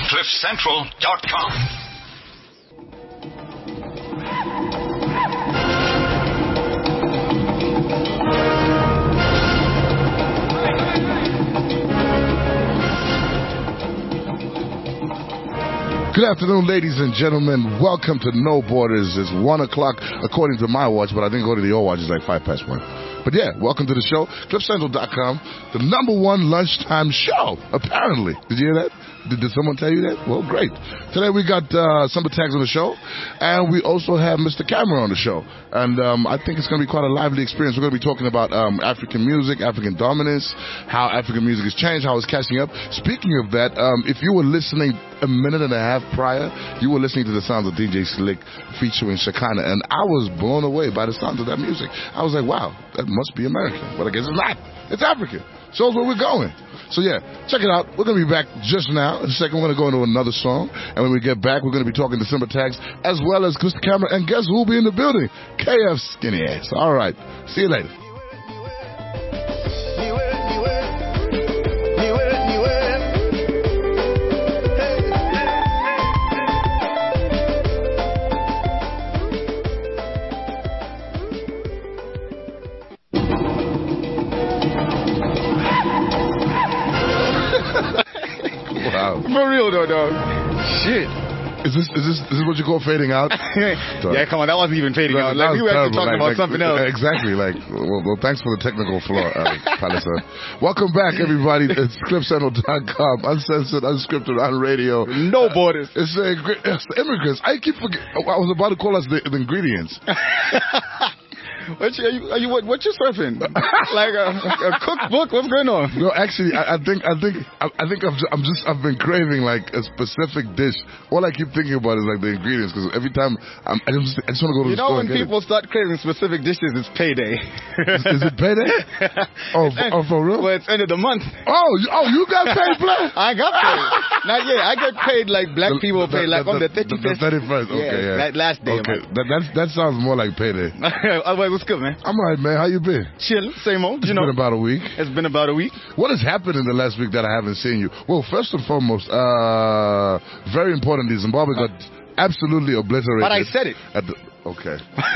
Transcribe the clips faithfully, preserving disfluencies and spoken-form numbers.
cliff central dot com. Good afternoon, ladies and gentlemen. Welcome to No Borders. It's one o'clock according to my watch, but I think according to your watch, it's like five past one. But yeah, welcome to the show. cliff central dot com, the number one lunchtime show, apparently. Did you hear that? Did, did someone tell you that? Well, great. Today we got uh, Summer Tags on the show, and we also have Mister Camera on the show. And um, I think it's going to be quite a lively experience. We're going to be talking about um, African music, African dominance, how African music has changed, how it's catching up. Speaking of that, um, if you were listening a minute and a half prior, you were listening to the sounds of D J Slick featuring Shekinah, and I was blown away by the sounds of that music. I was like, wow, that must be American. But I guess it's not. It's African. Shows where we're going. So yeah, check it out. We're going to be back just now. In a second, we're going to go into another song. And when we get back, we're going to be talking to Simba Tags as well as Mister Camera. And guess who will be in the building? K F Skinny Ass. All right. See you later. Wow. For real though, dog. Shit. Is this is this is this what you call fading out? Yeah, come on, that wasn't even fading that, out. Like we were actually talking like, about like, something else. Exactly. Like, well, well thanks for the technical flaw, uh, Palliser. Welcome back, everybody. It's cliff central dot com, uncensored, unscripted, on radio. No borders. Uh, it's, uh, it's the immigrants. I keep forgetting. I was about to call us the, the ingredients. What you, are you, are you what, what you surfing? Like a, a cookbook? What's going on? No, actually, I, I think I think I, I think I'm just, I'm just I've been craving like a specific dish. All I keep thinking about is like the ingredients because every time I'm, I just I just want to go to you the know store. When and get people it. start craving specific dishes, it's payday. Is, is it payday? Oh, end, oh, for real? Well, it's end of the month. Oh, you, oh, you got paid, black? I got paid. Not yet. I get paid like black the, people the, pay, like the, on the thirty-first. The thirty-first. Okay, yeah. yeah. That last day. Okay, that that's, that sounds more like payday. Otherwise, what's good, man? I'm alright, man. How you been? Chill, same old. It's you know, been about a week. It's been about a week. What has happened in the last week that I haven't seen you? Well, first and foremost, uh, very importantly, Zimbabwe got absolutely obliterated. But I said it. At the, okay.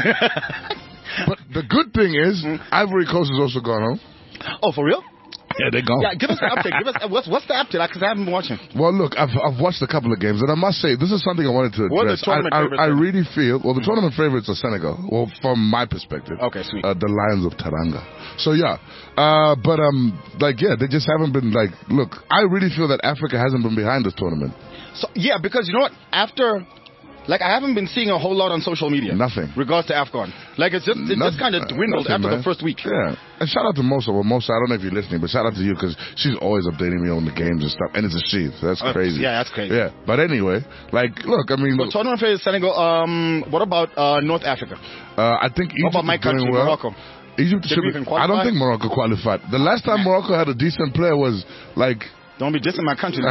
But the good thing is, mm. Ivory Coast has also gone home. Oh, for real? Yeah, they're gone. Yeah, give us the update. Give us what's what's the update? Because I haven't been watching. Well, look, I've I've watched a couple of games, and I must say this is something I wanted to address. What are the tournament I, favorites? I, I really feel well. The tournament favorites are Senegal. Well, from my perspective. Okay, sweet. Uh, the Lions of Teranga. So yeah, uh, but um, like yeah, they just haven't been like. Look, I really feel that Africa hasn't been behind this tournament. So yeah, because you know what? After. Like, I haven't been seeing a whole lot on social media. Nothing. Regards to AFCON. Like, it's just, it just kind of dwindled nothing, after man. the first week. Yeah. And shout out to Mosa. Well, Mosa, I don't know if you're listening, but shout out to you because she's always updating me on the games and stuff. And it's a she. So that's uh, crazy. Yeah, that's crazy. Yeah. But anyway, like, look, I mean. So, tournament phase Senegal. Um, what about uh, North Africa? Uh, I think Egypt what about my is doing country, well. Morocco? Egypt should be, I don't think Morocco qualified. The last time Morocco had a decent player was like. Don't be dissing my country.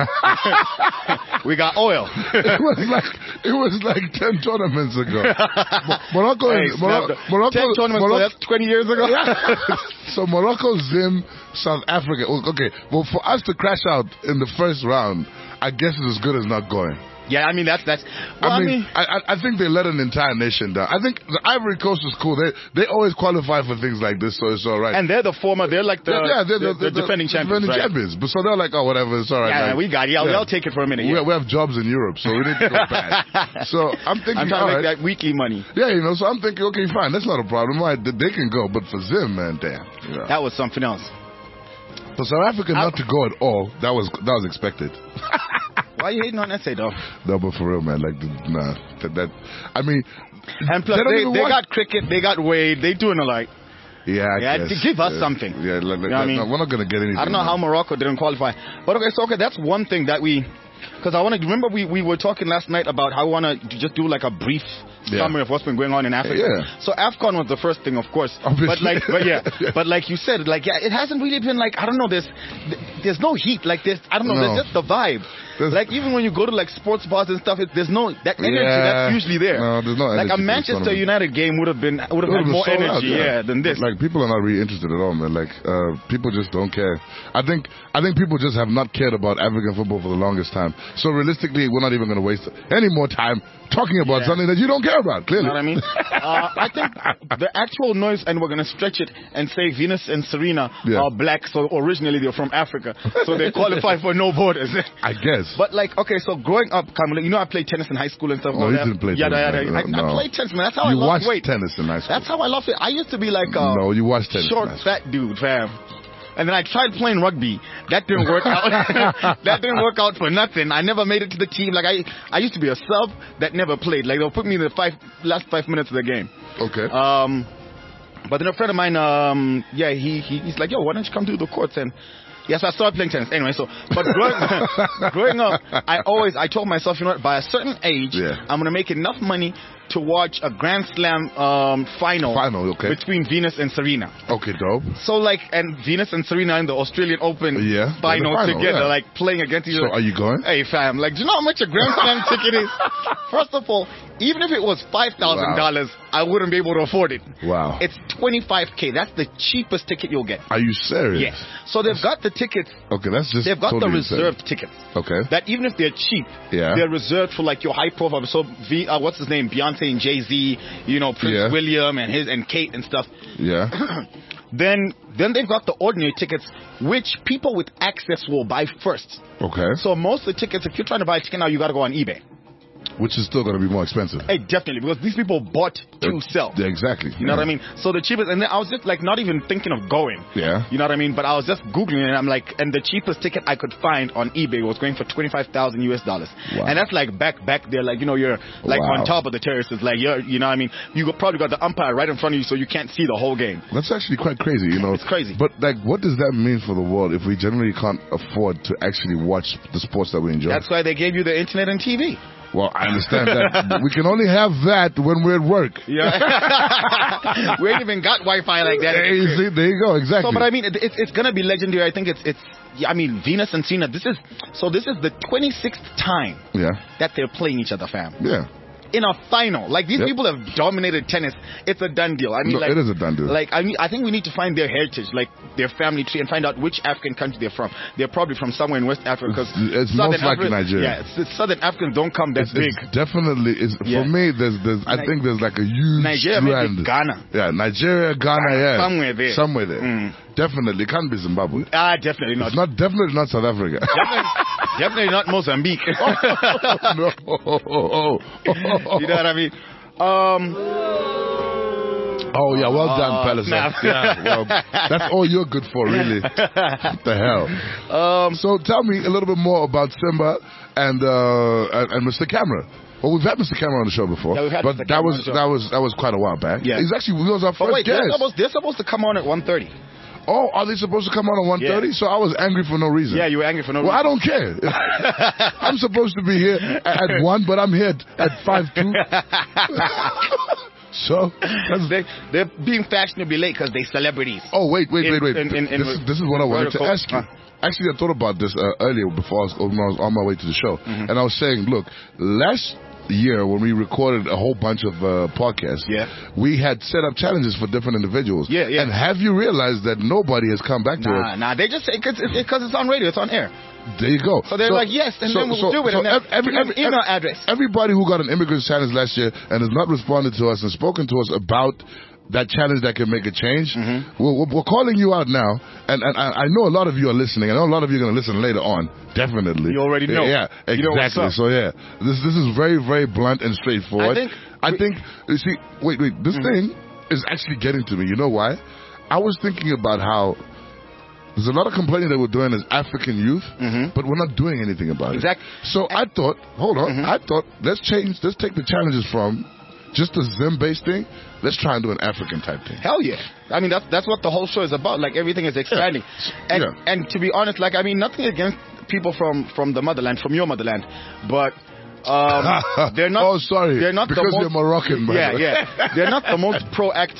We got oil. It was like it was like ten tournaments ago. Morocco, hey, Morocco, Morocco, ten tournaments. Morocco, so that's twenty years ago. So Morocco, Zim, South Africa. Okay, well for us to crash out in the first round, I guess it's as good as not going. Yeah, I mean that's that's. Well, I mean, I, I, mean I think they let an entire nation down. I think the Ivory Coast is cool. They they always qualify for things like this, so it's all right. And they're the former. They're like the yeah, they're the, the, the, the defending champions. Defending right? champions. But so they're like, oh, whatever, it's all right. Yeah, like, we got it. Yeah, yeah. We'll take it for a minute. We, yeah. we have jobs in Europe, so we need to go back. So I'm thinking, I'm trying all to make right. that weekly money. Yeah, you know. So I'm thinking, okay, fine, that's not a problem. Right, they can go, but for Zim, man, damn. You know. That was something else. For South Africa not to go at all, that was that was expected. Why are you hating on S A though? No, but for real, man, like nah, that, that I mean, and plus they, they, they got cricket, they got Wade, they doing a lot. Yeah, I yeah, guess. give us yeah. something. Yeah, like, you know I mean? No, we're not gonna get anything. I don't know man. how Morocco didn't qualify, but okay, so okay, that's one thing that we. Because I want to remember we, we were talking last night about how I want to just do like a brief yeah. summary of what's been going on in Africa. Yeah. So AFCON was the first thing, of course. Obviously. But like, but yeah, yeah, but like you said, like yeah, it hasn't really been like I don't know. There's there's no heat. Like there's I don't know. No. There's just the vibe. like even when you go to like sports bars and stuff, it, there's no that energy Yeah. that's usually there. No, there's no like energy a for Manchester this tournament. United game would have been would have It had would've more been sold out, energy, yeah. yeah, than this. Like people are not really interested at all, man. Like uh, people just don't care. I think I think people just have not cared about African football for the longest time. So realistically, we're not even going to waste any more time talking about Yeah. something that you don't care about. Clearly, You know what I mean? uh, I think the actual noise, and we're going to stretch it and say Venus and Serena Yeah. are black, so originally they're from Africa. So they qualify for no borders. I guess. But like, okay, so growing up, Kamala, you know I played tennis in high school and stuff. No, all you that. didn't play yada, tennis, Yada, man. I, No. I played tennis, man. That's how you I lost watched weight. tennis in high school. That's how I lost it. I used to be like a No, you watched tennis in short, high school. fat dude, fam. And then I tried playing rugby. That didn't work out. That didn't work out for nothing. I never made it to the team. Like I, I used to be a sub that never played. Like they'll put me in the five last five minutes of the game. Okay. Um, but then a friend of mine, um, yeah, he, he he's like, yo, why don't you come to the courts? And yeah, so I started playing tennis. Anyway, so but growing, growing up, I always I told myself, you know what, by a certain age, Yeah. I'm gonna make enough money to watch a Grand Slam um, final, Final, okay. between Venus and Serena. Okay, dope. So like, and Venus and Serena in the Australian Open Yeah, final, the final, together, yeah. like playing against each So other. are you going? Hey fam, like, do you know how much a Grand Slam ticket is? First of all, even if it was five thousand dollars, I wouldn't be able to afford it. Wow. It's twenty-five K. That's the cheapest ticket you'll get. Are you serious? Yes. So they've got the tickets. Okay, that's just They've got totally the insane. reserved tickets. Okay. That even if they're cheap, Yeah. they're reserved for like your high profile. So v, uh, what's his name? Beyonce and Jay Z. You know, Prince Yeah. William and his and Kate and stuff. Yeah. Then then they've got the ordinary tickets, which people with access will buy first. Okay. So most of the tickets, if you're trying to buy a ticket now, you got to go on eBay. Which is still going to be more expensive. Hey, definitely, because these people bought to sell. Yeah, exactly. You know what I mean? So the cheapest, and then I was just like not even thinking of going. Yeah. You know what I mean? But I was just Googling it, and I'm like, and the cheapest ticket I could find on eBay was going for twenty-five thousand U S dollars. Wow. And that's like back, back there, like, you know, you're like Wow. on top of the terraces, like, you're, you know what I mean? You got- probably got the umpire right in front of you, so you can't see the whole game. That's actually quite crazy, you know. It's crazy. But like, what does that mean for the world if we generally can't afford to actually watch the sports that we enjoy? That's why they gave you the internet and T V. Well, I understand that. We can only have that when we're at work. Yeah. We ain't even got Wi-Fi like that. Hey, you see, there you go, exactly. So, but I mean, it, it's it's gonna be legendary. I think it's it's. Yeah, I mean, Venus and Serena. This is so. This is the twenty-sixth time yeah, that they're playing each other, fam. yeah. In a final, like these Yep. people have dominated tennis. It's a done deal. I mean, No, like it is a done deal. Like I mean, I think we need to find their heritage, like their family tree, and find out which African country they're from. They're probably from somewhere in West Africa. Because It's most likely Nigeria. Yeah, it's, it's Southern Africans don't come that It's, big. it's definitely it's, Yeah. for me. There's, there's. I Ni- think there's like a huge Nigeria, maybe strand. Ghana. Yeah, Nigeria, Ghana, Ghana, yeah, somewhere there. somewhere there. Mm. Definitely, can't be Zimbabwe. Ah, definitely not. It's not definitely not South Africa. definitely, definitely not Mozambique. no. You know what I mean? Um, Oh yeah, well done, Oh, Palliser. snap. Yeah, well, that's all you're good for, really. What the hell? um, So tell me a little bit more about Simba and uh, and, and Mister Camera. Well, we've had Mister Camera on the show before, Yeah, we've had but Mister that Camera was on the show. that was that was quite a while back. Yeah. He's actually he was our first but wait, they're guest. supposed, they're supposed to come on at one thirty. Oh, are they supposed to come on at one thirty? Yeah. So I was angry for no reason. Yeah, you were angry for no Well, I reason. don't care. I'm supposed to be here at one, but I'm here at five two. So that's They, they're being fashionably late because they're celebrities. Oh, wait, wait, In- wait, wait. in- in- in- this, is, this is what I wanted to Royal ask you. Court. Actually, I thought about this uh, earlier before I was, when I was on my way to the show. Mm-hmm. And I was saying, look, last year when we recorded a whole bunch of uh, podcasts, Yeah. we had set up challenges for different individuals. Yeah, yeah. And have you realized that nobody has come back to Nah, it? nah, they just say because it's, it's, it's on radio, it's on air. There you go. So they're like, yes, and then we'll do it. And then every, give me every, an email every- address. Everybody who got an immigrant challenge last year and has not responded to us and spoken to us about that challenge that can make a change, Mm-hmm. we're, we're, we're calling you out now. And, and I, I know a lot of you are listening. I know a lot of you are going to listen later on. Definitely. You already know. Yeah, exactly. You know what's up. So, yeah, this this is very, very blunt and straightforward. I think I we- think you see, wait, wait, this Mm-hmm. thing is actually getting to me. You know why? I was thinking about how there's a lot of complaining that we're doing as African youth, Mhm. but we're not doing anything about Exactly. it. So I thought, hold on, Mhm. I thought, let's change, let's take the challenges from just a Zim-based thing, let's try and do an African type thing. Hell yeah! I mean, that's that's what the whole show is about. Like everything is expanding, and Yeah. and to be honest, like I mean, nothing against people from from the motherland, from your motherland, but um, they're not. Oh, sorry. They're not Because the most, you're Moroccan, by Yeah, the way. yeah. They're not the most proactive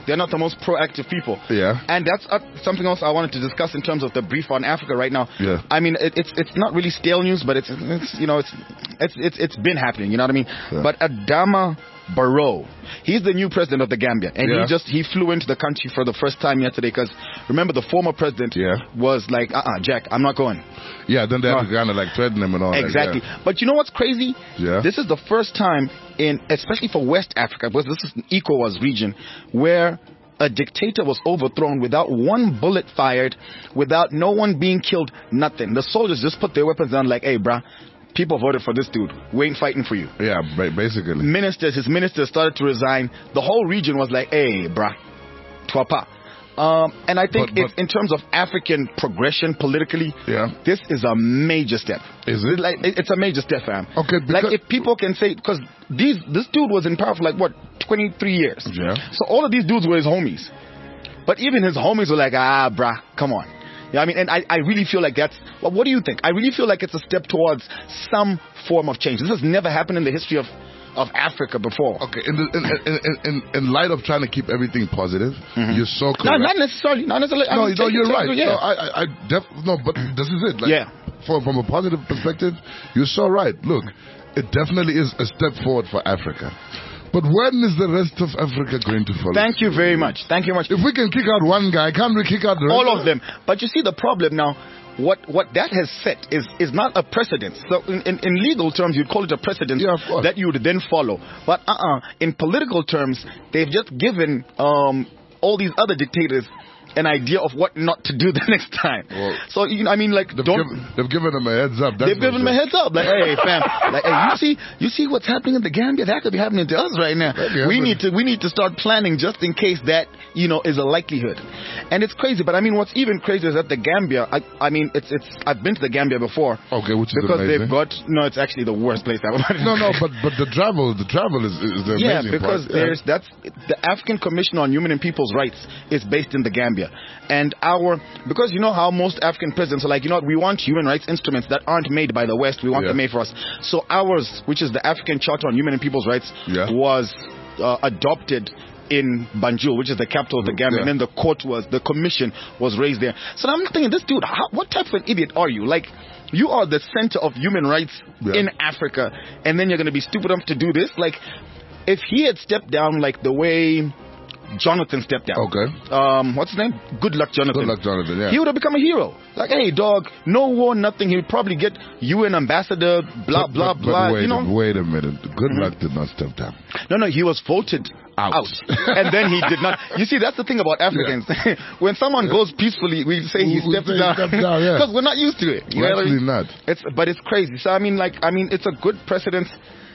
They're not the most proactive people. Yeah. And that's uh, something else I wanted to discuss in terms of the brief on Africa right now. Yeah. I mean, it, it's it's not really stale news, but it's, it's you know it's it's it's it's been happening. You know what I mean? Yeah. But Adama Barrow, he's the new president of the Gambia, and Yeah. he just he flew into the country for the first time yesterday. Because remember, the former president Yeah. was like, uh, uh Jack, I'm not going. Yeah, then they had No. to kind of like threaten him and all Exactly. that. But you know what's crazy? Yeah. This is the first time in, especially for West Africa, because this is an ECOWAS region, where a dictator was overthrown without one bullet fired, without no one being killed, nothing. The soldiers just put their weapons down like, hey, bruh, people voted for this dude. We ain't fighting for you. Yeah, ba- basically. Ministers, his ministers started to resign. The whole region was like, hey, bruh, twapa. Um, and I think But- but- it's, in terms of African progression politically, Yeah. this is a major step. Is it? Like it- it's a major step, fam. Okay, like because- if people can say, because these this dude was in power for like what twenty-three years. Yeah. So all of these dudes were his homies, but even his homies were like, ah, bruh, come on. Yeah, I mean, and I, I really feel like that's. Well, what do you think? I really feel like it's a step towards some form of change. This has never happened in the history of of Africa before. Okay, in, the, in, in, in, in, in light of trying to keep everything positive, you're so correct. No, not necessarily. Not necessarily. I No, mean, no, take- you're take- right. Yeah. No, I, I, I def- no, but this is it. Like, Yeah. From, from a positive perspective, you're so right. Look, it definitely is a step forward for Africa. But when is the rest of Africa going to follow? Thank you very much. Thank you very much. If we can kick out one guy, can't we kick out the rest? All of them. But you see, the problem now, what what that has set is is not a precedent. So in, in, in legal terms, you'd call it a precedent Yeah, of course. that you would then follow. But uh-uh, in political terms, they've just given um, all these other dictators an idea of what not to do the next time. Well, so, you know, I mean, like, They've, don't... given, they've given them a heads up. That's They've given for them a sure. heads up, like, hey, fam, like, hey, you see, you see what's happening in the Gambia? That could be happening to us right now. Maybe We happen. need to, we need to start planning just in case that, you know, is a likelihood. And it's crazy, but I mean, what's even crazier is that the Gambia. I, I mean, it's, it's. I've been to the Gambia before. Okay, which is because amazing. they've got. No, it's actually the worst place ever. No, no, but but the travel, the travel is, is the Yeah, amazing because part. Yeah. there's that's the African Commission on Human and People's Rights is based in the Gambia, and our because you know how most African presidents are like, you know what, we want human rights instruments that aren't made by the West, we want Yeah. them made for us. So ours, which is the African Charter on Human and People's Rights, Yeah. was uh, adopted in Banjul, which is the capital of the Gambia, Yeah. and then the court was, the commission was raised there. So I'm thinking, this dude, how, what type of an idiot are you? Like, you are the center of human rights Yeah. in Africa, and then you're going to be stupid enough to do this? Like, if he had stepped down like the way Jonathan stepped down. Okay. Um, what's his name? Good luck, Jonathan. Good luck, Jonathan. Yeah. He would have become a hero. Like, hey, dog, no war, nothing. He would probably get U N ambassador, blah, But- blah, but- but blah. Wait, you know? a, wait a minute. Good luck did not step down. No, no, he was voted Out. out. And then he did not. You see, that's the thing about Africans. when someone goes peacefully, we say he We- we stepped say he down. stepped down, yeah. Because we're not used to it. You We're know what I actually mean? not. It's, but it's crazy. So, I mean, like, I mean, it's a good precedent.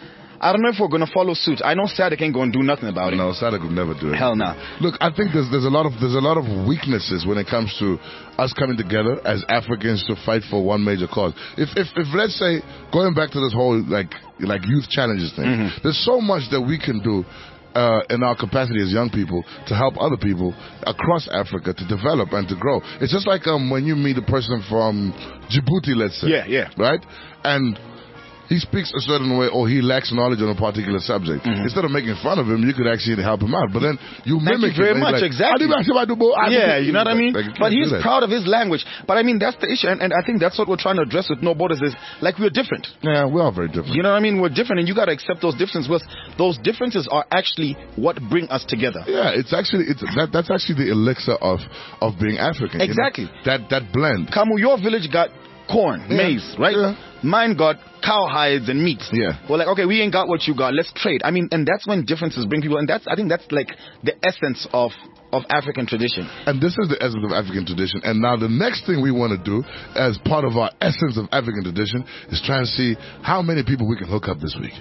I don't know if we're going to follow suit. I know Sadek ain't going to do nothing about it. No, Sadek would never do it. Hell no. Look, I think there's there's a lot of there's a lot of weaknesses when it comes to us coming together as Africans to fight for one major cause. If if, if let's say going back to this whole like like youth challenges thing, Mm-hmm. there's so much that we can do. Uh, in our capacity as young people to help other people across Africa to develop and to grow. It's just like um, when you meet a person from Djibouti, let's say. Yeah, yeah. Right? And he speaks a certain way or he lacks knowledge on a particular subject. Instead of making fun of him, you could actually help him out. But then you Thank mimic you very him. and much, he's like, exactly. Yeah, you know what I mean? Like, you but can't he's do that. proud of his language. But I mean, that's the issue. And, and I think that's what we're trying to address with No Borders is, like, we're different. Yeah, we are very different. You know what I mean? We're different, and you got to accept those differences. Because those differences are actually what bring us together. Yeah, it's actually it's that that's actually the elixir of of being African. you know? Exactly. That that blend. Kamu, your village got corn, Yeah. maize, right? Yeah. Mine got cow hides and meat. Yeah. We're like, okay, we ain't got what you got. Let's trade. I mean, and that's when differences bring people. And that's, I think that's like the essence of, of African tradition. And this is the essence of African tradition. And now the next thing we want to do as part of our essence of African tradition is try and see how many people we can hook up this week.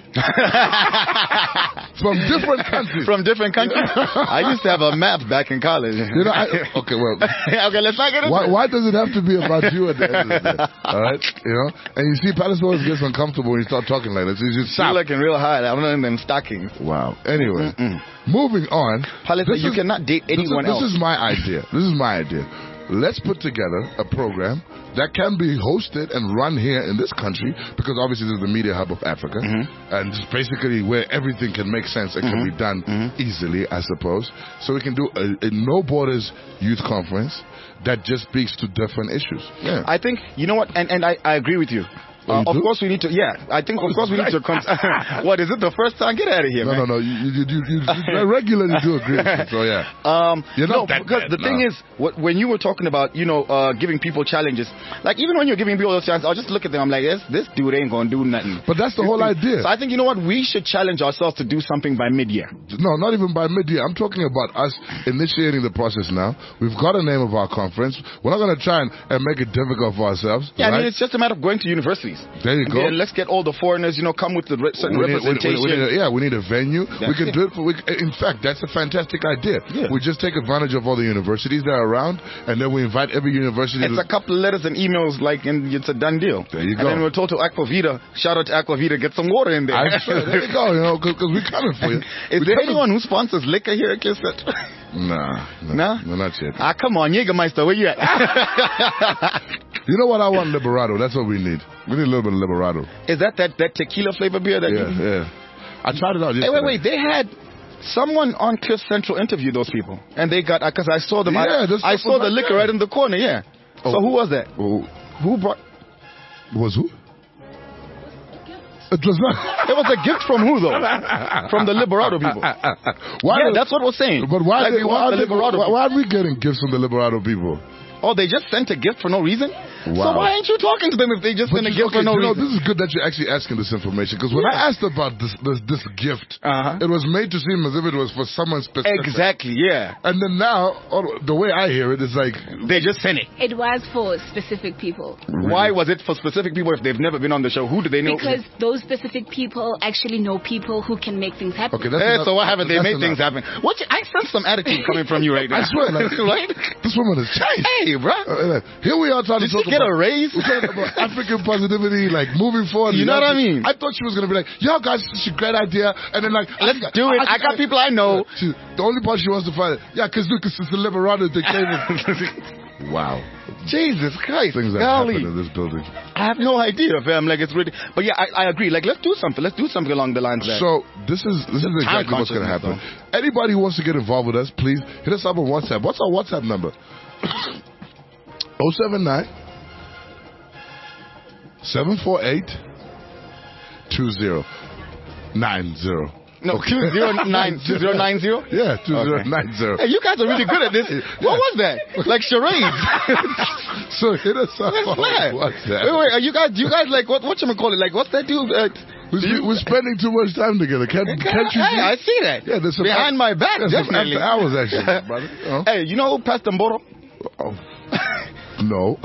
From different countries. From different countries. I used to have a map back in college. You know, I, okay, well, okay, let's not get into why, it. why does it have to be about you at the end of the day? All right, you know. And you see, Palace always gets uncomfortable when you start talking like this. You just You're stop. looking real hard. I'm not in them stockings. Wow. Anyway, moving on. Palace, This you is- cannot date this is- anyone this else. is my idea. This is my idea. let's put together a program that can be hosted and run here in this country, because obviously this is the media hub of Africa, Mm-hmm. and it's basically where everything can make sense and Mm-hmm. can be done Mm-hmm. easily, I suppose. So we can do a, a No Borders Youth Conference that just speaks to different issues. Yeah. I think, you know what, and, and I, I agree with you. Uh, you of do? course we need to, yeah, I think of course we need to, con- what, is it the first time? Get out of here, no, man. no, no, you, you, you, you, you regularly do agree with me, so yeah. Um, You're no, not that because bad, the no. thing is, what, when you were talking about, you know, uh, giving people challenges, like even when you're giving people those challenges, I'll just look at them, I'm like, this, this dude ain't gonna do nothing. But that's the whole idea. So I think, you know what, we should challenge ourselves to do something by mid-year. No, not even by mid-year. I'm talking about us initiating the process now. We've got a name of our conference. We're not going to try and, and make it difficult for ourselves. Yeah, right? I mean, it's just a matter of going to universities. There you And go. then let's get all the foreigners, you know, come with the re- certain We need- we- we- representation. we need a- yeah, we need a venue. we can it. do it for. We, in fact, that's a fantastic idea. Yeah. We just take advantage of all the universities that are around, and then we invite every university. It's to, a couple of letters and emails, like, and it's a done deal. There you And go. then we're told to Aquavita, shout out to Aquavita, get some water in there. I swear, there you go. You know, because we're coming for you. Is We're there coming- anyone who sponsors liquor here at Kissett? Nah, nah, Nah? no, not yet. Ah, come on, Jägermeister, where you at? You know what? I want Liberato. That's what we need. We need a little bit of Liberato. Is that that, that tequila flavor beer that Yeah, you... yeah. I tried it out Hey, yesterday. wait, wait, they had... Someone on Cliff Central interviewed those people, and they got, because I saw them, Yeah, I, this I stuff saw was the right liquor there. right in the corner, yeah. Oh. So who was that? Oh, Who brought... was who? It was not. It was a gift from who, though? From the Liberato people. Why Yeah, did- that's what we're saying. But why, Like, did, we why, want the did- Liberato why, people. why are we getting gifts from the Liberato people? Oh, they just sent a gift for no reason? So Wow. why ain't you talking to them if they just But sent a you- gift okay, for no you know, reason? this is good that you're actually asking this information, because when I asked about this this, this gift, Uh-huh. it was made to seem as if it was for someone specific. Exactly, yeah. And then now, oh, the way I hear it is like, They just sent it. It was for specific people. Why was it for specific people if they've never been on the show? Who do they know? Because those specific people actually know people who can make things happen. okay, that's Eh, enough. so what happened? They That's made enough. things happen. What? You, I sense some attitude coming from you right now. I swear, like, right? this woman has changed. Hey, bro. Uh, like, here we are trying Did to she talk get about, a raise? we're talking about African positivity, like moving forward. You know what I mean? I thought she was gonna be like, "Yo, guys, it's a great idea," and then like, Let's do it. I got people I know. She, the only part she wants to find, yeah, because look, it's the Liberato that came in. Wow, Jesus Christ. things that golly. happen in this building. I have no idea, fam. Like, it's really... But yeah, I, I agree. Like, let's do something. Let's do something along the lines of that. So this is this is Time exactly what's going to happen. consciousness, Anybody who wants to get involved with us, please hit us up on WhatsApp. What's our WhatsApp number? oh seven nine seven four eight two zero nine zero. No, two zero nine two zero nine zero. Yeah, two zero Okay. nine zero. Hey, you guys are really good at this. What was that? Like charades. So hit us up That's on flat. WhatsApp. Wait, wait, are you guys, you guys like, what, what you call it? Like, what's that dude? Uh, We're, do you- we're spending too much time together. Can't, can't you hey, see? I see that. Yeah, there's some Behind my back, there's some definitely. after hours actually, brother. You know? Hey, you know Pastor Mboro? Oh. No.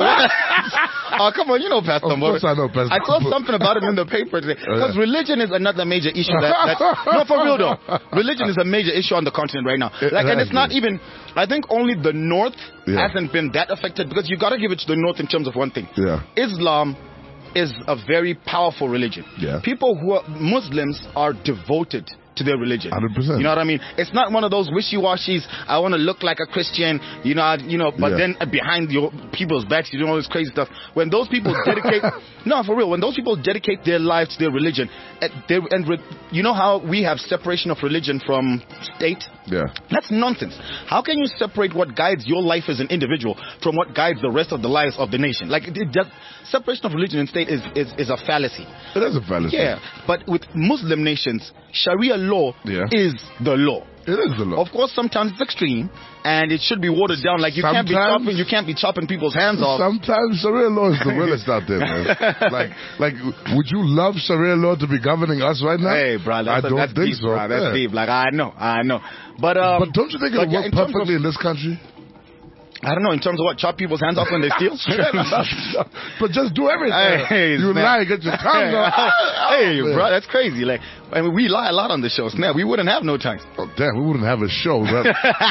Oh, come on, you know Pastor Of Mboro. course I know Pastor I saw Mboro. something about him in the paper today. Oh, Because yeah. religion is another major issue. That, that, no, for real though. Religion is a major issue on the continent right now. It Like, and has it's not been. even, I think only the North Yeah. hasn't been that affected, because you got to give it to the North in terms of one thing. Yeah. Islam is a very powerful religion. Yeah. People who are Muslims are devoted to their religion. one hundred percent. You know what I mean? It's not one of those wishy-washies, I want to look like a Christian, you know, I- you know, but Yeah. then uh, behind your people's backs, you do all this crazy stuff. When those people dedicate, no, for real, when those people dedicate their lives to their religion, uh, they, and re, you know how we have separation of religion from state? Yeah. That's nonsense. How can you separate what guides your life as an individual from what guides the rest of the lives of the nation? Like, it, it does, separation of religion and state is, is, is a fallacy. It is a fallacy. Yeah, but with Muslim nations, Sharia law Yeah. is the law. It is the law. Of course, sometimes it's extreme, and it should be watered down. Like, you can't be Sometimes- chopping, you can't be chopping people's hands off. Sometimes Sharia law is the realest out there, man. Like, like, would you love Sharia law to be governing us right now? Hey, bro, I that's, don't that's think deep, so. bro. That's Yeah. deep. Like, I know, I know. But um, But don't you think but it'll yeah, work in terms of- perfectly in this country? I don't know, in terms of what, chop people's hands off when they steal? But just do everything. Hey, you snap. lie, get your tongue out. Hey, man. bro, that's crazy. Like, I mean, we lie a lot on the show. Snap, we wouldn't have no tongues. Oh, damn, we wouldn't have a show, but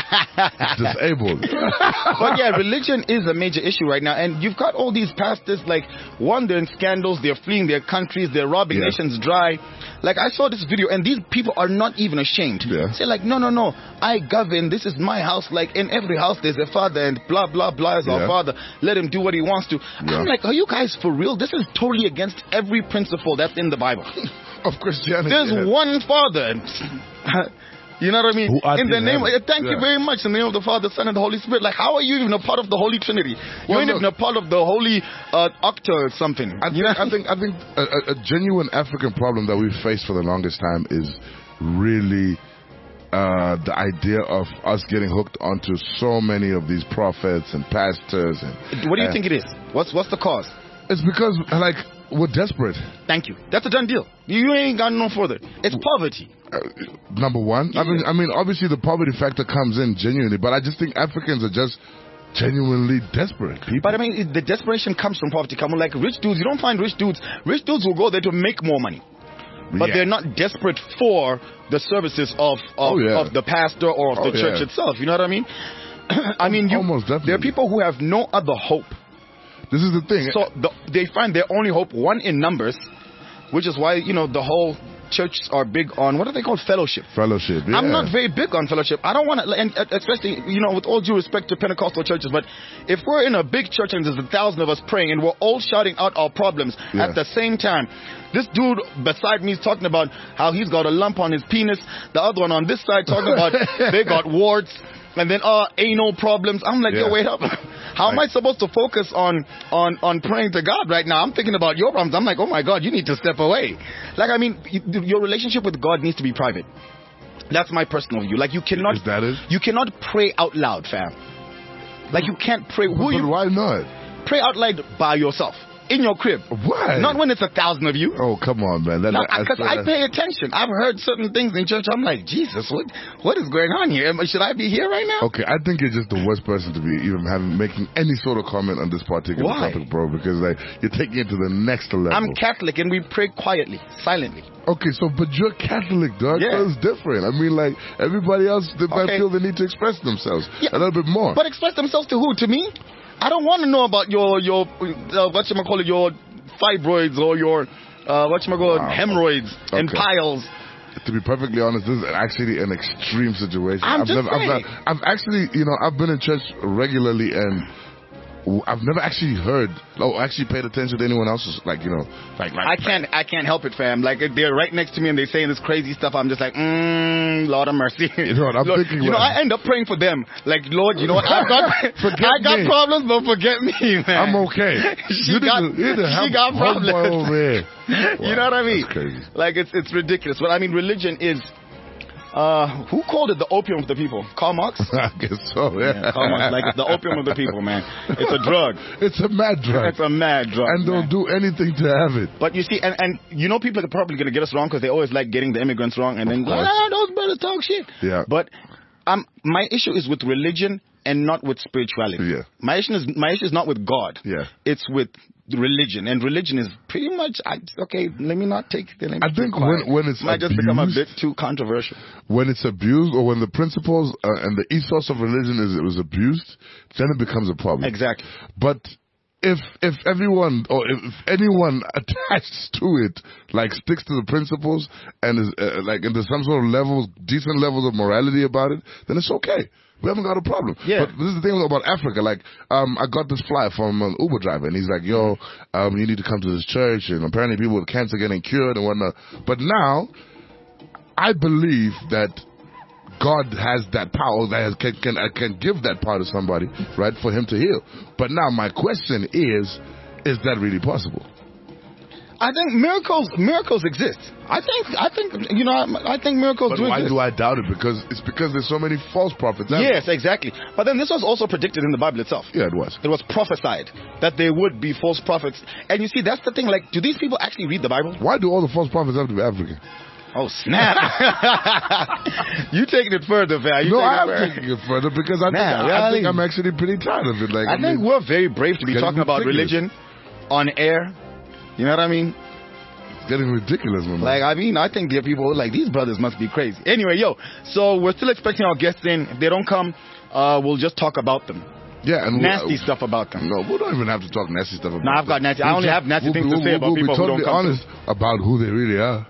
disabled. But yeah, religion is a major issue right now, and you've got all these pastors, like, one, they're in scandals, they're fleeing their countries, they're robbing Yeah. nations dry. Like, I saw this video, and these people are not even ashamed. Yeah. Say like, no, no, no, I govern, this is my house. Like, in every house there's a father, and blah, blah, blah is Yeah. our Father. Let him do what he wants to. Yeah. I'm like, are you guys for real? This is totally against every principle that's in the Bible. Of Christianity. There's yeah. one Father. You know what I mean? Who art In the in name, heaven. of, thank you Yeah. very much. In the name of the Father, Son, and the Holy Spirit. Like, how are you even a part of the Holy Trinity? You Well, ain't look- even a part of the Holy uh, Octa or something. I think, You know? I think, I think a, a- a genuine African problem that we've faced for the longest time is really uh, the idea of us getting hooked onto so many of these prophets and pastors. And What do you and think it is? What's what's the cause? It's because like we're desperate. Thank you. That's a done deal. You ain't got no further. It's poverty. Uh, number one, I mean, I mean, obviously the poverty factor comes in genuinely, but I just think Africans are just genuinely desperate people. But I mean, it- the desperation comes from poverty. Come on, like rich dudes. You don't find rich dudes. Rich dudes will go there to make more money. But Yeah. they're not desperate for the services of of, Oh, yeah. of the pastor or of Oh, the church yeah. itself. You know what I mean? I mean, you, Almost definitely. there are people who have no other hope. This is the thing. So the, they find their only hope, one, in numbers, which is why, you know, the whole churches are big on, what are they called? Fellowship. Fellowship. Yeah. I'm not very big on fellowship. I don't want to, and especially, you know, with all due respect to Pentecostal churches, but if we're in a big church and there's a thousand of us praying and we're all shouting out our problems Yeah. at the same time, this dude beside me is talking about how he's got a lump on his penis, the other one on this side talking about they got warts, and then uh anal problems. I'm like, Yeah. yo, wait up. How am I supposed to focus on on on praying to God right now? I'm thinking about your problems. I'm like, oh my God, you need to step away. Like, I mean, you, your relationship with God needs to be private. That's my personal view. Like, you cannot Is that it? you cannot pray out loud, fam. Like, you can't pray. Who But you why not? pray out loud by yourself in your crib? Why? Not when it's a thousand of you. Oh, come on, man. That, Because I, I pay attention. I've heard certain things in church. I'm like, Jesus, what what is going on here? Am I- Should I be here right now? Okay, I think you're just the worst person to be even having making any sort of comment on this particular Why? topic, bro. Because like you're taking it to the next level. I'm Catholic and we pray quietly, silently. Okay, so but you're Catholic, dog. Yeah. So it's different. I mean, like everybody else, they might Okay. feel the need to express themselves Yeah. a little bit more. But express themselves to who? To me? I don't want to know about your your uh, what you call it, your fibroids or your uh, what you call it, Wow. hemorrhoids and Okay. piles. To be perfectly honest, this is actually an extreme situation. I'm I've just never, I've, saying. not- I've actually, you know, I've been in church regularly and w- I've never actually heard, oh, actually paid attention to anyone else's, like, you know, like, like I can't I can't help it, fam. Like, if they're right next to me and they're saying this crazy stuff, I'm just like, mmm, Lord of mercy. You know what, I'm Lord, thinking you know, what- I end up praying for them. Like, Lord, you know what? I've got Forget I got me. problems, but forget me, man. I'm okay. she you got need to, you need to she have got homeboy problems. over there. You know what I mean? That's crazy. Like, it's it's ridiculous. But I mean, religion is. Uh, who called it the opium of the people? Karl Marx? I guess so, yeah. Yeah, Karl Marx, like it's the opium of the people, man. It's a drug. It's a mad drug. It's a mad drug. and they'll man. do anything to have it. But you see, and, and you know, people are probably going to get us wrong because they always like getting the immigrants wrong, and then Of course. ah, those brothers talk shit. Yeah. But um, my issue is with religion and not with spirituality. Yeah. My issue is my issue is not with God. Yeah. It's with religion, and religion is pretty much I, okay. Let me not take. Let me I keep think quiet. when- when it's might just become a abused- bit too controversial. When it's abused or when the principles uh, and the ethos of religion is it was abused, then it becomes a problem. Exactly. But if if everyone or if anyone attached to it like sticks to the principles and is uh, like into some sort of levels, decent levels of morality about it, then it's okay. We haven't got a problem. Yeah. But this is the thing about Africa. Like, um, I got this flyer from an Uber driver, and he's like, "Yo, um, you need to come to this church." And apparently, people with cancer getting cured and whatnot. But now, I believe that God has that power that has, can can uh, can give that power to somebody, right, for him to heal. But now, my question is, is that really possible? I think miracles miracles exist. I think I think you know I, I think miracles But do why exist. do I doubt it? Because it's because there's so many false prophets. out Yes, exactly. But then this was also predicted in the Bible itself. there. Yeah, it was. It was prophesied that there would be false prophets. And you see, that's the thing. Like, do these people actually read the Bible? Why do all the false prophets have to be African? Oh, snap. You taking it further, Val. You No, taking it I'm further. taking it further because I think, Nah, I think really? I'm actually pretty tired of it. Like, I think mean, we're very brave to be getting talking about ridiculous. religion on air. You know what I mean? it's getting ridiculous, man. Like, I mean, I think there are people who are like, these brothers must be crazy. Anyway, yo, so we're still expecting our guests in. If they don't come, uh, we'll just talk about them. yeah, and we- Nasty stuff about them. No, we don't even have to talk nasty stuff about No, I've got them. nasty- I only We'll have nasty we'll things be- to say we'll- about we'll be people who don't totally come honest about who they really are.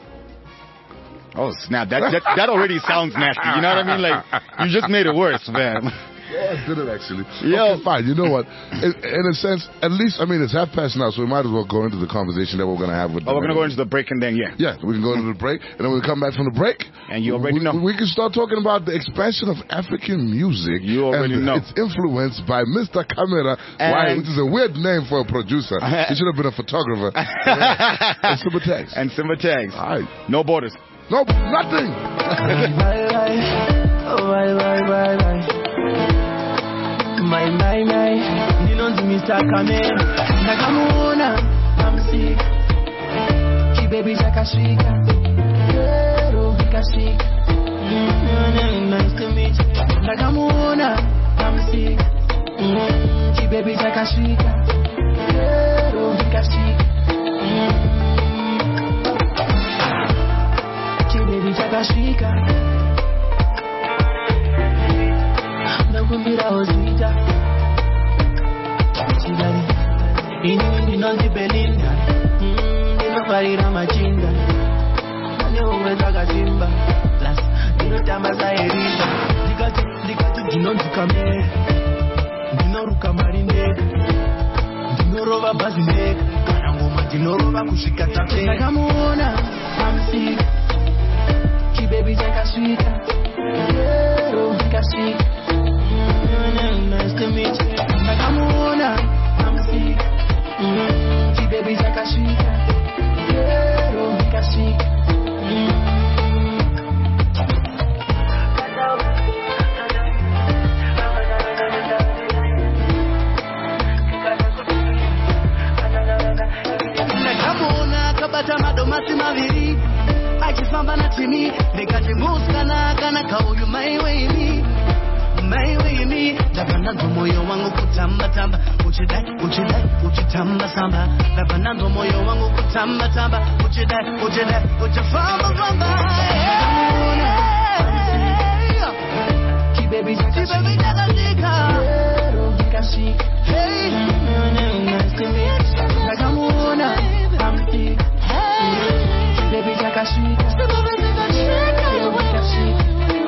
Oh, snap. That, that, that already sounds nasty. You know what I mean? Like, you just made it worse, man. Oh, I did it actually. Yo. Okay, fine. You know what? In, in a sense, at least, I mean, it's half past now, so we might as well go into the conversation that we're going to have with Oh, the we're going to go into the break and then, yeah. Yeah, we can go into the break, and then when we come back from the break, And you already we, know. we can start talking about the expansion of African music. You already and know. It's influenced by Mister Camera, why, which is a weird name for a producer. He should have been a photographer. Yeah. And Simba Tags. And Simba Tags. All right. No borders. Nope, nothing. Why, why, why, why? My, my, my. You know the Mister Kamera. Nakamona, I'm sick. Ki baby Jakashika. Pero Kashika. Nice to meet you. Nakamona, I'm sick. Ki baby Jakashika. Pero Kashika. Ki baby Jakashika. Nakumbira ozita Chidari Ini windi nonzi belinda Nino farira machinda Nane umwe zaka simba Las Nino tamba sa erita Dikati, dikati dinonzi kamere Dino ruka marindeka Dino roba bazindeka Karangoma dino roba kushika tape Nakamuona I'm sick Ki baby jaka swika Pero kasika Nice to meet you. Nakamona, I'm sick. Ki baby Jakashika. Pero Kashika. Nakamona kabata madomasi maviri. Akifamba na timi, nikajimuska na kana kauyu maiweni. My way me, Labanando moyo wangu kutamba tamba, uchidai, uchidai, uchitamba samba. Labanando moyo wangu kutamba tamba, uchidai, uchidai, uchifamba samba. Ki baby Jakashika, Kashika. Hey, nice to meet you. Nakamona, I'm sick. Ki baby Jakashika, Kashika.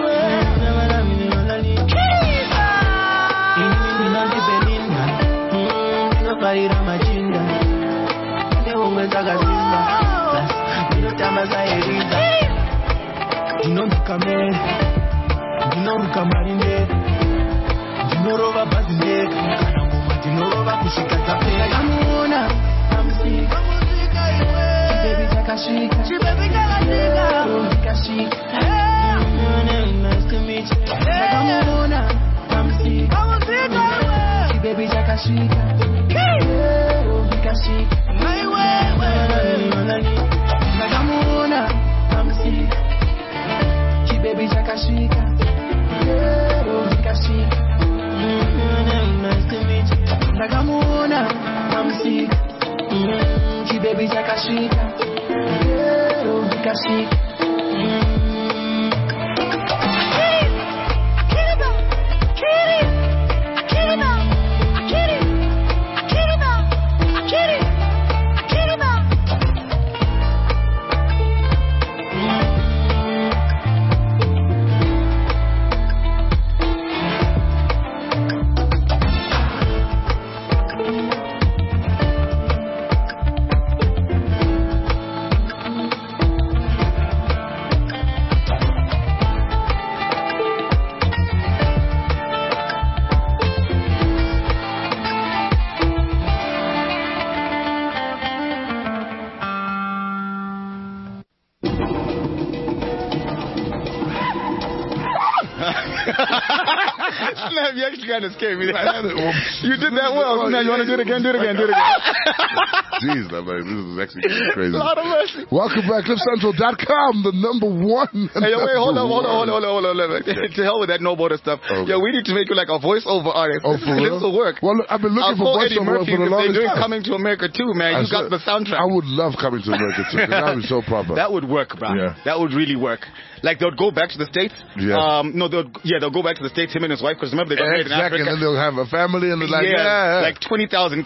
Farira machinda Neo mwezaka simba Nino tamba za erita Dino ruka mere Dino ruka marinde Dino roba bazindeka Kanangoma dino roba kushika tape Nakamona I'm sick Chibaby Jakashika Chibaby Jakashika Kashika Nice to meet you. Nakamona I'm sick Chibaby Jakashika my way, way, Nakamona, I'm sick. Ki baby Jakashika. Kashika. Nice to meet you. Nakamona, I'm sick. Ki baby Jakashika. Kashika. Snap, you actually kind of scared me. You did that well. Now you want to do it again? Do it again. Do it again. Jeez, that man, this is actually crazy. Lord of mercy. Welcome back, cliff central dot com, the number one. Hey, yo, wait, hold on, hold on, hold on, hold on, hold on. Okay. To hell with that no border stuff. Okay. Yo, we need to make you like a voiceover artist. Oh, for real? This will work. Well, I've been looking I'll for Eddie voiceover Murphy for the if they're longest doing time. Coming to America too, man. You I got said, the soundtrack. I would love Coming to America too. That would be so proper. That would work, bro. Yeah. That would really work. Like they'll go back to the States. Yeah. Um, no, they'll yeah they'll go back to the States. Him and his wife, because remember they got married in Exactly, Africa. and then they'll have a family and they're like, yeah, yeah, yeah. like twenty thousand kids.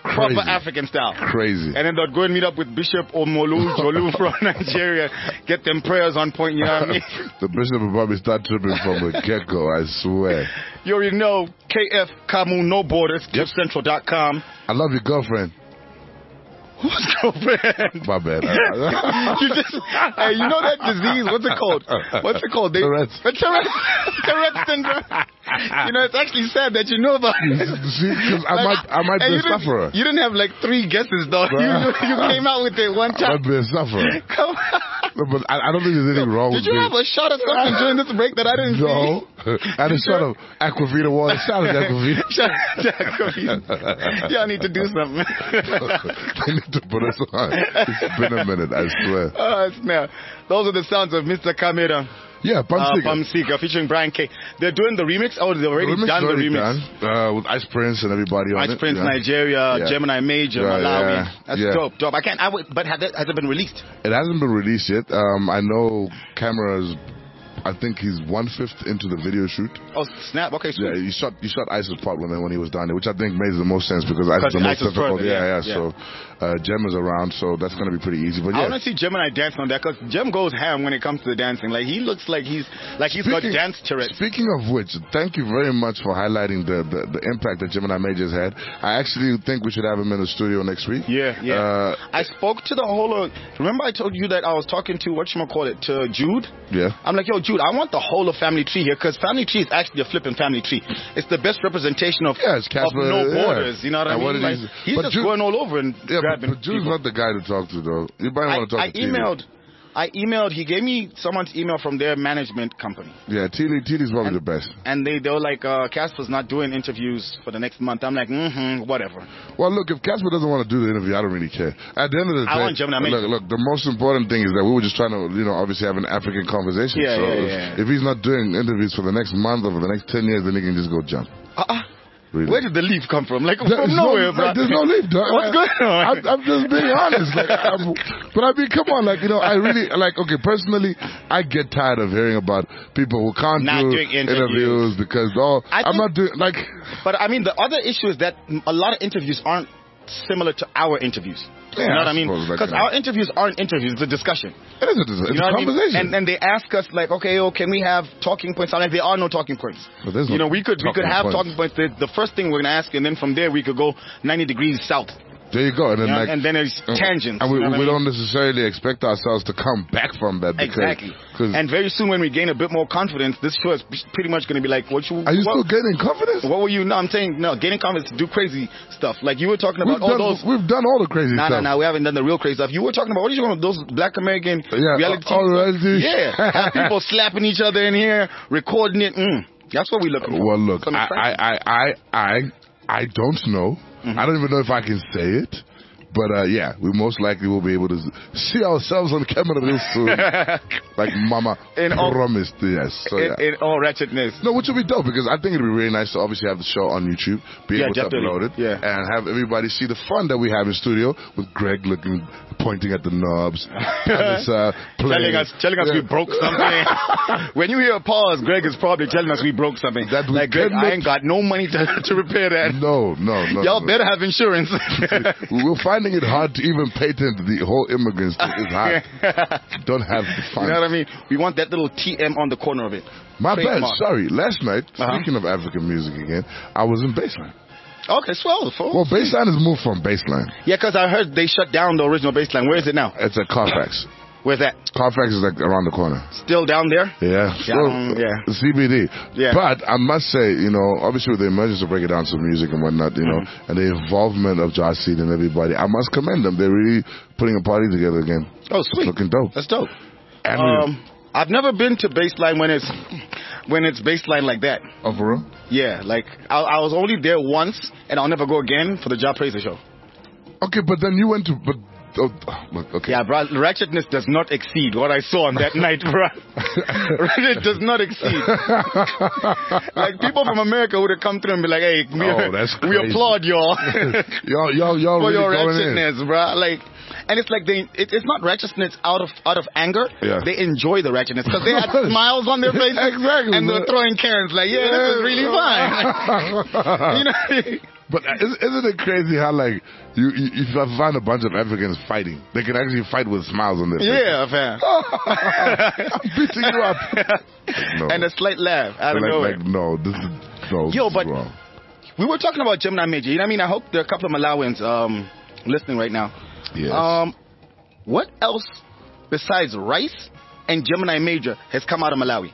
proper Crazy. African style. Crazy. And then they'd go and meet up with Bishop Omolu Jolu from Nigeria, get them prayers on point, you know what I mean? The bishop will probably start tripping from the get-go, I swear. You already know, K F Kamu, No Borders, Yep. cliff central dot com. I love your girlfriend. Who's girlfriend? My bad. you just, hey, you know that disease? What's it called? What's it called? They, Tourette's. Uh, Tourette's. Tourette's syndrome. You know, it's actually sad that you know about it. See, 'cause I Like, might, I might and be you a didn't- sufferer. You didn't have like three guesses, though. You, you came out with it one I time. might be a sufferer. Come on. No, but I, I don't think there's anything wrong Did with you being- have a shot of something during this break that I didn't No. And a shot of Aquavita water. Shout out to Aquavita. see? Shut up. Y'all need to do something. They need to put us on. It's been a minute, I swear. Oh, snap. Those are the sounds of Mister Kamera. Yeah, Uh, Pump Pam Seeker featuring Brian K. They're doing the remix. Oh, they've already remix done the already remix. done, uh, with Ice Prince and everybody on Ice it. Prince, yeah. Nigeria, Yeah. Gemini Major, Yeah, Malawi. yeah, That's yeah. dope, dope. I can't. I would, but has it, has it been released? It hasn't been released yet. Um, I know Camera's. I think he's one fifth into the video shoot. Oh, snap. Okay, sweet. Yeah, you shot you shot Ice's part when when he was down there, which I think made the most sense because Ice is the Because most Ice is difficult. further, yeah, yeah, yeah, So uh, Gem is around, so that's going to be pretty easy. But I yeah, want to see Gemini dance on that because Gem goes ham when it comes to the dancing. Like he looks like he's like he's Speaking- got dance Tourette's. Speaking of which, thank you very much for highlighting the, the, the impact that Gemini Majors had. I actually think we should have him in the studio next week. Yeah, yeah. Uh, I spoke to the whole. Of, remember, I told you that I was talking to whatchamacallit, to Jude. yeah. I'm like, yo, Jude, I want the whole of Family Tree here because Family Tree is actually a flipping Family Tree. It's the best representation of, Yeah, it's of Casper, no yeah. borders. You know what I And what mean? it Like, is- he's but just Jude- going all over and Yeah, but, grabbing but Jude's people. not the guy to talk to, though. You might I, want to talk I to T D. emailed. I emailed. He gave me someone's email from their management company, Yeah, T D, T D's probably And- the best. and they they were like, uh, Casper's not doing interviews for the next month. I'm like, mm-hmm, whatever. Well, look, if Casper doesn't want to do the interview, I don't really care. At the end of the I day, want Gemini look, Major. look, the most important thing is that we were just trying to, you know, obviously have an African conversation. Yeah, so yeah, if, yeah. if he's not doing interviews for the next month or for the next ten years, then he can just go jump. Uh-uh. Really. Where did the leaf come from? Like There- from there's nowhere, no, bro. like, there's no leave, dog. What's going on? I'm, I'm just being honest. Like, I'm, but I mean, come on, like, you know, I really, like, okay, personally, I get tired of hearing about people who can't Not do doing interviews. because, oh, I I'm think- not doing, like, But I mean, the other issue is that a lot of interviews aren't similar to our interviews. Yeah, you know what I I mean? suppose, like, Because you know. our interviews aren't interviews; it's a discussion. it is a, it's You know a what I mean? conversation. And and they ask us like, okay, oh, can we have talking points? I'm like, there are no talking points. But there's You no know, we could we could talking have points. talking points. The, the first thing we're gonna ask, and then from there we could go ninety degrees south. There you go. And then, You know, like, and then there's tangents. And we, you know what we I mean? don't necessarily expect ourselves to come back from that. Because, Exactly. Cause And very soon, when we gain a bit more confidence, this show is pretty much going to be like, what you? are you what, still gaining confidence? What were you? No, I'm saying no. Gaining confidence to do crazy stuff. Like you were talking We've about all done, those. we've done all the crazy No, no, stuff. no. We haven't done the real crazy stuff. You were talking about what are you talking about? Those Black American Yeah, reality. all T V reality. stuff? Yeah, have people slapping each other in here, recording it. Mm. That's what we looking for. Well, look, Some I, excitement. I, I, I, I, I don't know. Mm-hmm. I don't even know if I can say it. But uh, yeah, we most likely will be able to see ourselves on camera real soon, like Mama In all- promised. Yes, so in, yeah. in all wretchedness. No, which would be dope because I think it'd be really nice to obviously have the show on YouTube, be Yeah, able to definitely. upload it, Yeah. and have everybody see the fun that we have in studio with Greg looking, pointing at the knobs, Palace, uh, telling playing. us, telling us Yeah. we broke something. When you hear a pause, Greg is probably telling us we broke something. That we like, Greg, I cannot- ain't got no money to, to repair that. No, no, no. Y'all no. better have insurance. We're finding it hard to even patent the whole immigrants thing. It's hard. Don't have the You funds. know what I mean? We want that little T M on the corner of it. My bad. Trademark. Sorry. Last night, Uh-huh. speaking of African music again, I was in Baseline. Okay, swell. Fool. Well, Baseline has moved from Baseline. Yeah, because I heard they shut down the original baseline. Where is it now? It's at Carfax. Where's that? Carfax is like around the corner. Still down there? Yeah, Yeah, um, yeah. C B D. Yeah. But I must say, you know, obviously with the emergence of Break It Down to Music and whatnot, you know, Mm-hmm. and the involvement of Josh Seed and everybody, I must commend them. They're really putting a party together again. Oh, It's sweet. looking dope. That's dope. And we- Um, I've never been to baseline when it's when it's baseline like that. oh, for real? Yeah, like I, I was only there once, and I'll never go again for the Job Praiser show. Okay, but then you went to, but, oh, look, okay. Yeah, bro, wretchedness does not exceed what I saw on that night, bro. It does not exceed. Like people from America would have come through and be like, "Hey, we, Oh, that's we crazy. applaud y'all y'all, y'all, y'all for really your going in. wretchedness, bro." Like, and it's like they, it, it's not wretchedness out of out of anger. Yeah. They enjoy the wretchedness because they had smiles on their faces, Exactly, and they're man. throwing Karens like, "Yeah, this is really fine." You know. But isn't isn't it crazy how, like, you, you if you find a bunch of Africans fighting, they can actually fight with smiles on their faces. Yeah, fam. I'm beating you up. No. And a slight laugh out of like, nowhere. like, no, this is, no, Yo, this but is wrong. we were talking about Gemini Major. You know what I mean? I hope there are a couple of Malawians um, listening right now. Yes. Um, what else besides rice and Gemini Major has come out of Malawi?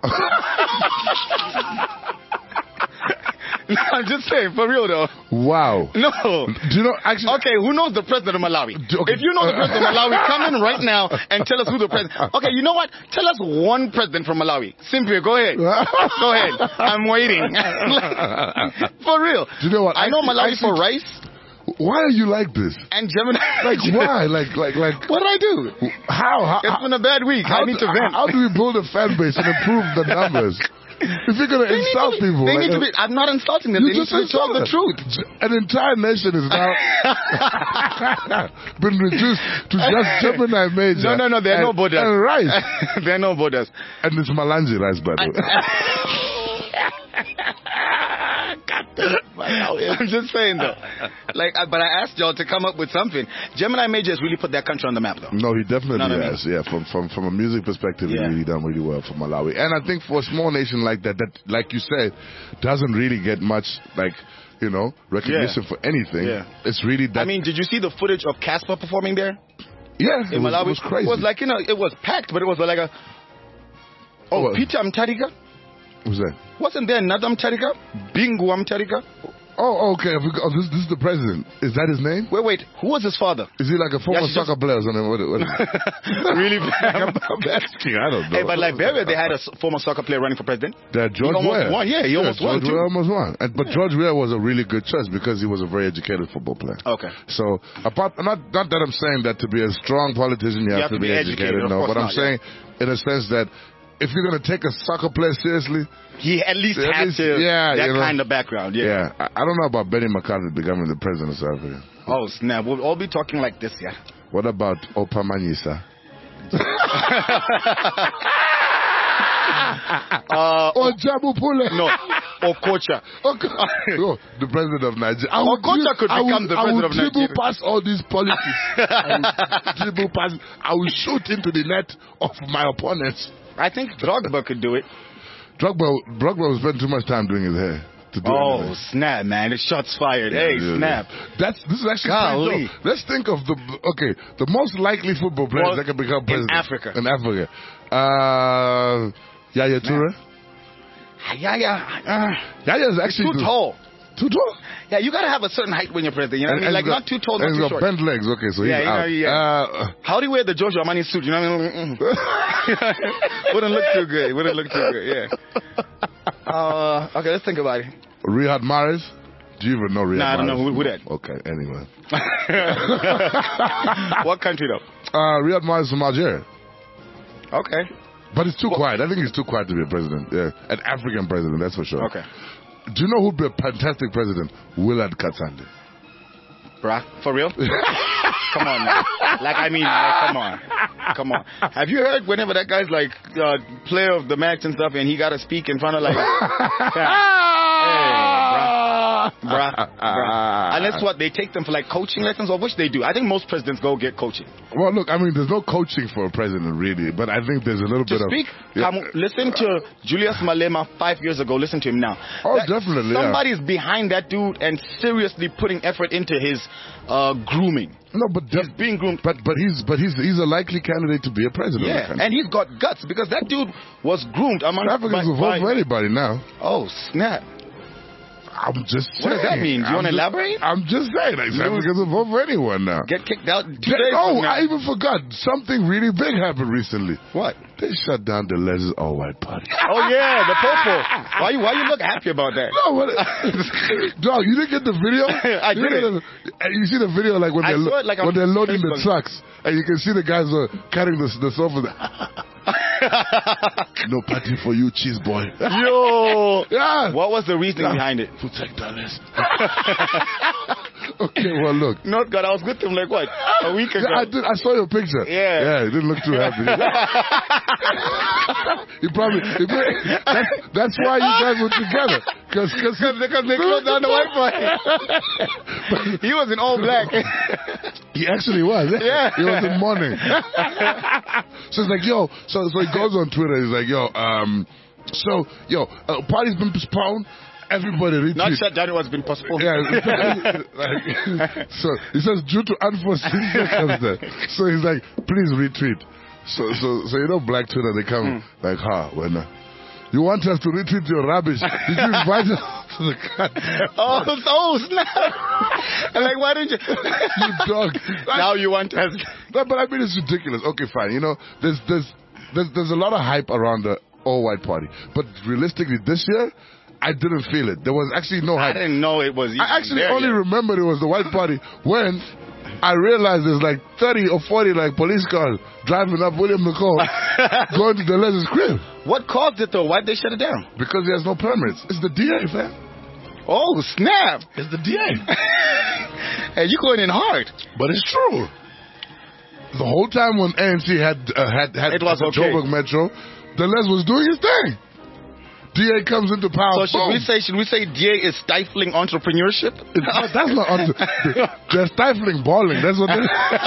No, I'm just saying, for real though. Wow. No. Do you know, actually... Okay, who knows the president of Malawi? Okay. If you know the president of Malawi, come in right now and tell us who the president... Okay, you know what? Tell us one president from Malawi. Simply, go ahead. Go ahead. I'm waiting. For real. Do you know what? I know Actually- Malawi actually- for rice Why are you like this? and Gemini. Like, why? Like, like, like... What did I do? How? How, It's been a bad week. how I need do, to vent. How do we build a fan base and improve the numbers? If you're going to They need insult to be- people... They like, need to be... I'm not insulting them. You They need just to be told the insulted. truth. An entire nation is now been reduced to just Gemini Major. No, no, no. There are no and- borders. And rice. There are no borders. And it's Malanji rice, by the way. I'm just saying though. Like, I- but I asked y'all to come up with something. Gemini Major has really put that country on the map, though. No, he definitely No, no, no. has. Yeah, from from from a music perspective, Yeah. he really done really well for Malawi. And I think for a small nation like that, that like you said, doesn't really get much like you know recognition Yeah. for anything. Yeah. It's really that. I mean, did you see the footage of Casper performing there yeah, in it was, Malawi? it was crazy. It was like, you know, it was packed, but it was like a. Oh, What? Peter Mtarika? What was that? Wasn't there another Mtarika? Bingu Mtarika? Oh, okay. Have we got- Oh, this, this is the president. Is that his name? Wait, wait. Who was his father? Is he like a former Yeah, she just- soccer player or something? What, what, Really? I'm, I'm asking. I don't know. Hey, but Liberia, they had a s- former soccer player running for president. That George He almost Weah. won. Yeah, he almost won, George too. Weah almost won. And, but George Weah was a really good choice because he was a very educated football player. Okay. So, apart, not not that I'm saying that to be a strong politician you, have, to be, educated, of no, course but I'm not, saying in a sense that if you're going to take a soccer player seriously, He at least At had least- to, yeah, that you know. kind of background. Yeah. yeah, I, I don't know about Benny McCarthy becoming the president of South Africa. Oh, snap. We'll all be talking like this, yeah. What about Opa Manyisa? Uh, Or Jabu Pule? no, Okocha. Okay. Oh, the president of Nigeria. I will Okocha dribble- could I will- become the I will president of dribble Nigeria. past all these politics. I will dribble past. I will shoot into the net of my opponents. I think Drogba could do it. Drogba, Drogba will spend too much time doing his hair to do Oh, anything. snap, man. The shots fired. Yeah, Hey, yeah, snap. yeah. That's this is actually Golly. pretty dope. Let's think of the okay, the most likely football players Well, that can become in president Africa. In Africa, uh, Yaya Toure. Yeah, yeah. Uh, Yaya is actually too the- tall. Too tall. Yeah, you gotta have a certain height when you're president. You know what I mean? And Like he's got- not too tall, and not he's too got short. bent legs. Okay, so he's Yeah, you know, out. yeah. Uh, How do you wear the Joshua Armani suit? You know what I mean? Mm. Wouldn't look too good. Wouldn't look too good. Yeah. Uh, okay, let's think about it. Riyad Mahrez. Do you even know Riyad Nah, I don't know Mahrez? who- who that. Okay, anyway. What country though? Uh, Riyad Mahrez from Algeria. Okay. But he's too quiet. I think he's too quiet to be a president. Yeah, an African president, that's for sure. Okay. Do you know who'd be a fantastic president? Willard Katsande. Bruh, for real? Come on, man. Like, I mean, like, come on. Come on. Have you heard whenever that guy's like uh, player of the match and stuff and he got to speak in front of like... Hey, bruh. Bruh, bruh. Unless what, they take them for like coaching lessons, or which they do. I think most presidents go get coaching. Well, look, I mean, there's no coaching for a president, really, but I think there's a little To bit speak, of... Yeah. come, listen to Julius Malema five years ago. Listen to him now. Oh, That- definitely, yeah. Somebody's behind that dude and seriously putting effort into his uh, grooming. No, but He's being groomed. But but he's but he's he's a likely candidate to be a president. of the Yeah, country. and he's got guts because that dude was groomed among Africans will vote for anybody now. Oh, snap. I'm just saying. What does that mean? Do you I'm wanna just- elaborate? I'm just saying. Like, Africans will vote for anyone now. Get kicked out two They- days oh, from now. I even forgot. Something really big happened recently. What? They shut down the Legends All White Party. Oh, yeah, the popo. Why you, why you look happy about that? No, what? Dog, you didn't get the video? I You didn't. get the- You see the video like when I they're saw it, like, on when they're loading the Facebook. trucks, and you can see the guys are carrying the the sofa. No party for you, cheese boy. Yo. Yeah. What was the reasoning Yeah. behind it? Protect dollars. Okay, well, look. Not God, I was with him like what? A week ago. Yeah, I did. I saw your picture. Yeah. Yeah, he didn't look too happy. he probably. He, that's, that's why you guys were together. Because Because they closed down the Wi-Fi. He was in all black. he actually was. Yeah. He was in mourning. So it's like, yo. So so he goes on Twitter. He's like, yo. Um. So yo, uh, party's been postponed. Everybody retweet. Not shut down, it was been postponed. Yeah. Like, so he says due to unforeseen circumstances. So he's like, please retweet. So so so you know, Black Twitter, they come Mm. like, ha, when uh, you want us to retweet your rubbish? Did you invite us to the cut? Oh, oh snap! I'm like, why didn't you? You dog. Now you want us? No, but I mean, it's ridiculous. Okay, fine. You know, there's there's there's, there's a lot of hype around the all-white party, but realistically, this year, I didn't feel it. There was actually no I hype. didn't know it was. Even I actually there only yet. remembered it was the white party when I realized there's like thirty or forty like police cars driving up William McCall going to Delez's crib What caused it though? Why'd they shut it down? because he has no permits. It's the D A, fam. Oh snap! It's the D A. Hey, you going in hard? But it's true. The whole time when A N C had uh, had had It was the okay. Joburg Metro, Delez was doing his thing. D A comes into power. So should boom. we say should we say D A is stifling entrepreneurship? It's not, that's not unto, they're stifling balling. That's what they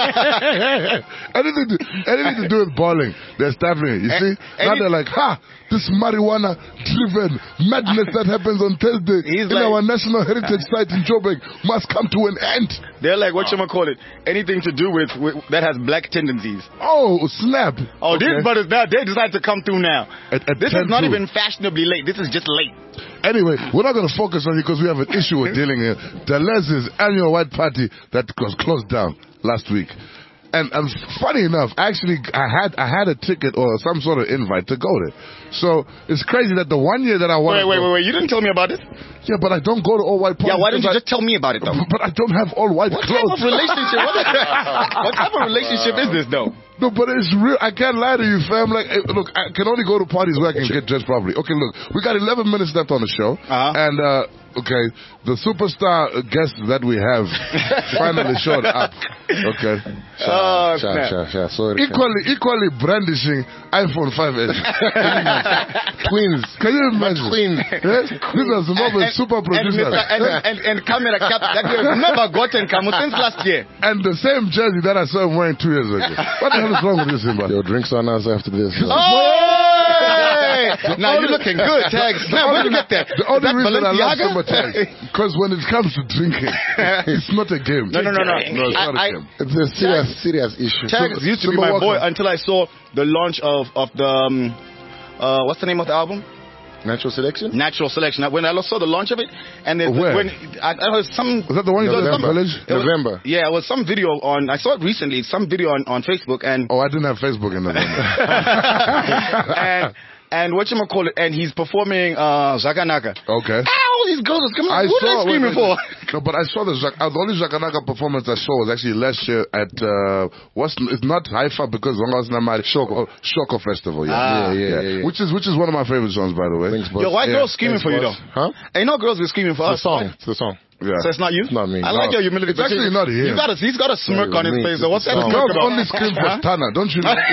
anything to, anything to do with balling. They're stifling it. You see? and Now he- they're like, ha, this marijuana driven madness that happens on Thursday He's in like- our national heritage site in Joburg must come to an end. They're like, what you call it? Anything to do with, with that has black tendencies. Oh, snap. Oh, Okay. these brothers now they decide to come through now. At- at this is ten not through. even fashionably late. This is just late. Anyway, we're not going to focus on you because we have an issue with dealing here. Delez's annual white party that was closed down last week. And, and funny enough, actually, I had I had a ticket or some sort of invite to go there. So it's crazy that the one year that I wanted Wait, wait, to go, wait, wait. You didn't tell me about it. yeah, but I don't go to all white parties. Yeah, why didn't you because just tell me about it I, though? But I don't have all white What type clothes. of relationship? What, what type of relationship is this though? No, but it's real. I can't lie to you, fam. Like, eh, look, I can only go to parties where I can get dressed properly. Okay, look, we got eleven minutes left on the show, Uh-huh. and uh, okay, the superstar guest that we have finally showed up. Okay, Oh, Sure, snap. sure, sure. Sorry. equally, equally brandishing iPhone five S. Twins. Can you imagine? Twins. Yes? These are some of the super and, producers. Mister and, and, and camera cap that we have never gotten Kamu since last year. And the same jersey that I saw him wearing two years ago. What the hell is wrong with you, Simba? Your drinks on us after this. Oh, now you're looking good, Tags. Now, where you get that? The Is only that reason I love Balenciaga? Simba Tags, because when it comes to drinking, it's not a game. No, no, no, no. No, it's not a I- I- game. It's a serious, serious issue. Tags used to be Simba, my boy welcome. until I saw the launch of, of the, um, uh, what's the name of the album? Natural selection? Natural Selection. When I saw the launch of it, and there's- Where? when I, I heard some. Was that the one you said in the November. village? It was- November. Yeah, it was some video on. I saw it recently. Some video on, on Facebook, and Oh, I didn't have Facebook in November. and and what you call it? And he's performing uh, Zaganaka. Okay. All these girls are coming. I Who are saw. they screaming wait, for? wait. No, but I saw the Zak- uh, the only Zakanaka performance I saw was actually last year at uh, what's it's not Haifa because Zonga's Namari Shoko Shoko Festival. Yeah. Ah. Yeah, yeah, yeah, yeah. Which is which is one of my favorite songs, by the way. Thanks, boss. Yo, white Yeah, girls screaming thanks, for you though. boss. Huh? Ain't no girls be screaming for It's us. the song. It's the song. Yeah. So it's not you? It's not me. I like No. your humility. It's actually not him. You got a, he's got a smirk No, on his me. face. So what's that The The smirk girls about? only scream for Stana, don't you know?